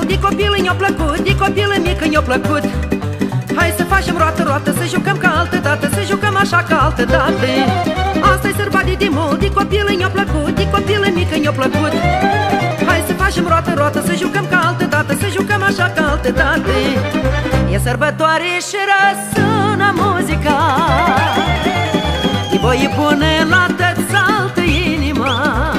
de copil mi-a plăcut, de copil mic mi-a plăcut. Hai să facem roată-roată, să jucăm ca altă dată, să jucăm așa ca altă dată. Asta-i sărbate de mult, de copil mi-a plăcut, de copil mic mi-a plăcut. Hai să facem roată-roată, să jucăm ca altă dată, să jucăm așa ca altă dată. E sărbătoare și răsună muzica, îi voi pune la tăți altă inima.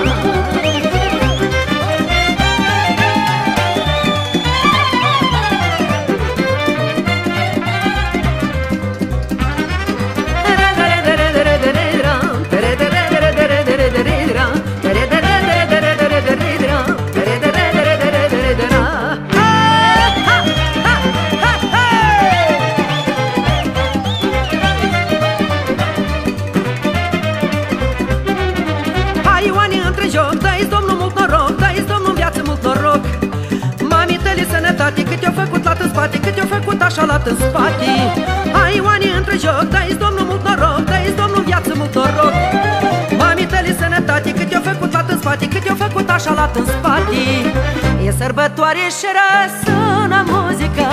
Cât i-a făcut lat în spate, cât i-a făcut așa lat în spate. Hai oanii între joc, dai-ți Domnul mult noroc, dai-ți Domnul viață mult noroc. Mamii tăi sănătate, cât i-a făcut lat în spate, cât i-a făcut așa lat în spate. E sărbătoare și răsună muzica,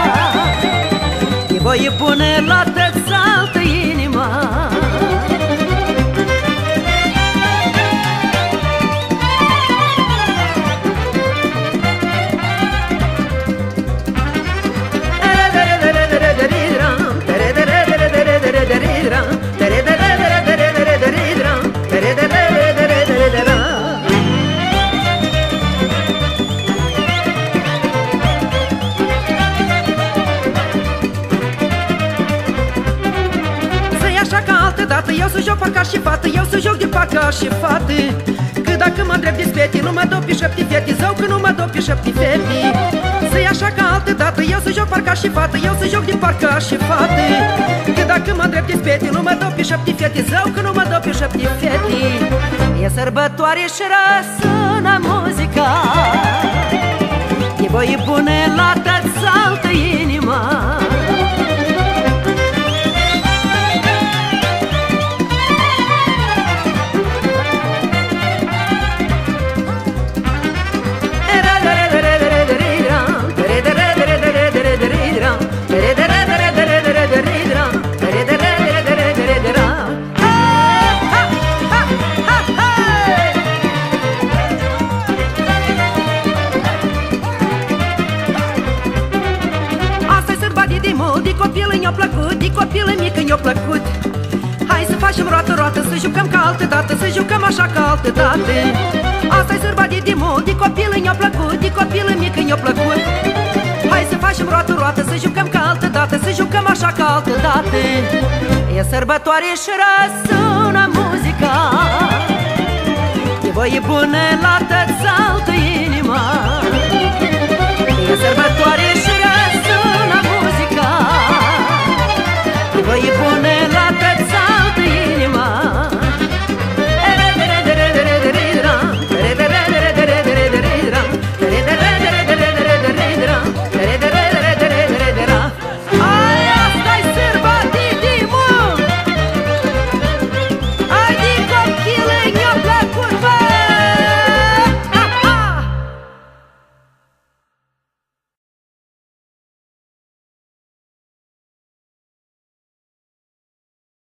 îi voi pune la tăți altă inima. Eu să joc parca și fată, eu să joc de parca și fată. Că dacă mă îndrept de spete, nu mă dau pe 7 fete. Zău că nu mă dau pe 7 fete. Să-i așa ca altă dată, eu să joc parca și fată, eu să joc de parca și fată. Că dacă mă îndrept de spete, nu mă dau pe 7 fete. Zău că nu mă dau pe 7 fete. E sărbătoare și răsună muzica, îi voi pune la tăți altă inima. De copil mic mi-a plăcut. Hai să facem roată-roată, să jucăm ca altă dată, să jucăm așa ca altă dată. Asta-i sărbate de mult, de copil mi-a plăcut, de copil mic mi-a plăcut. Hai să facem roată-roată, să jucăm ca altă dată, să jucăm așa ca altă dată. E sărbătoare și răsună muzica, îi voi pune la tăți